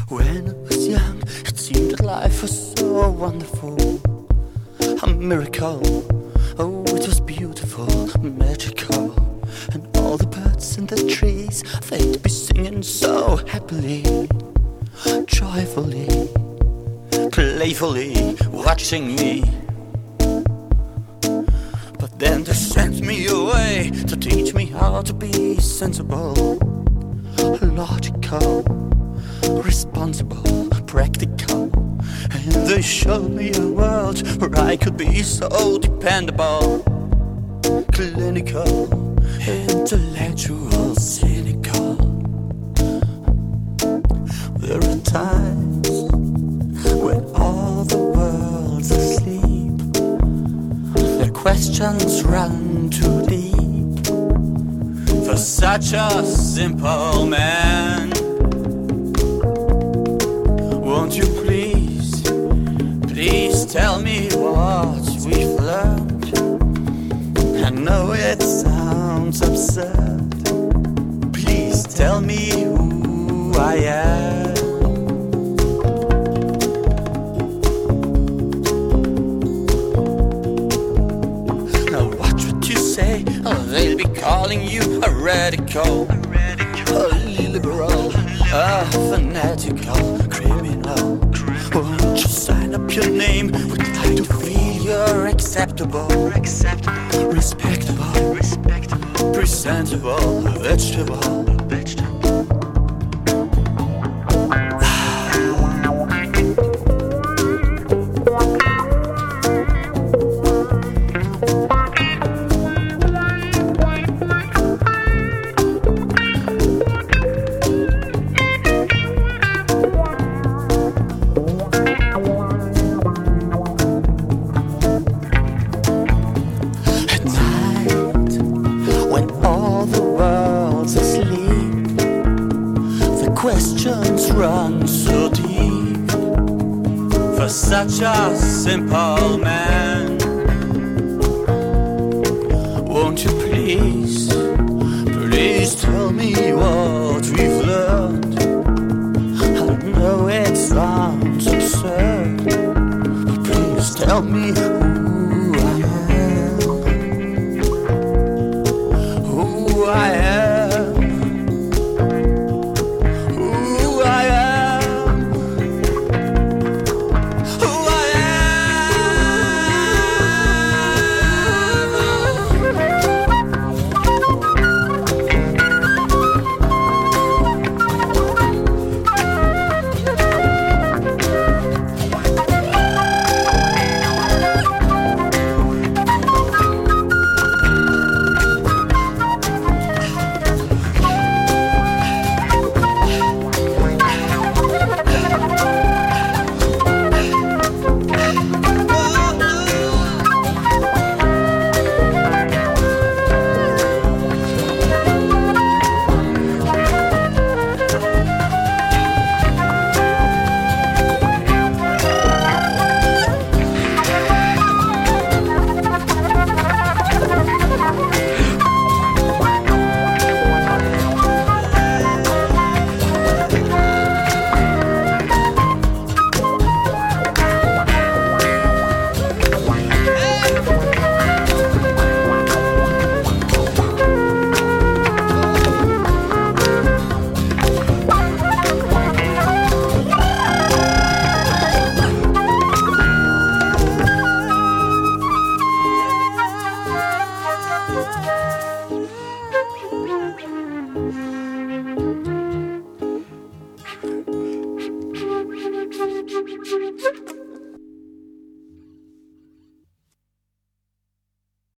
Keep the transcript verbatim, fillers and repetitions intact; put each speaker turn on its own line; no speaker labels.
When I was young, it seemed that life was so wonderful, a miracle. Oh, it was beautiful, magical. And all the birds in the trees, they'd be singing so happily, joyfully, playfully, watching me. But then they sent me away to teach me how to be sensible, logical, responsible, practical. And they showed me a world where I could be so dependable, clinical, intellectual, cynical. There are times when all the world's asleep, their questions run too deep for such a simple man. Won't you please, please tell me what we've learned? I know it sounds absurd. Please tell me who I am. Now watch what you say. They'll be calling you a radical, a liberal, a fanatical, criminal. Won't you sign up your name? Would like to feel you're acceptable, acceptable, respectable, respectable, presentable, vegetable, vegetable. Questions run so deep for such a simple man. Won't you please, please tell me what we've learned? I know it sounds absurd, but please tell me who I am, who I am. Bye.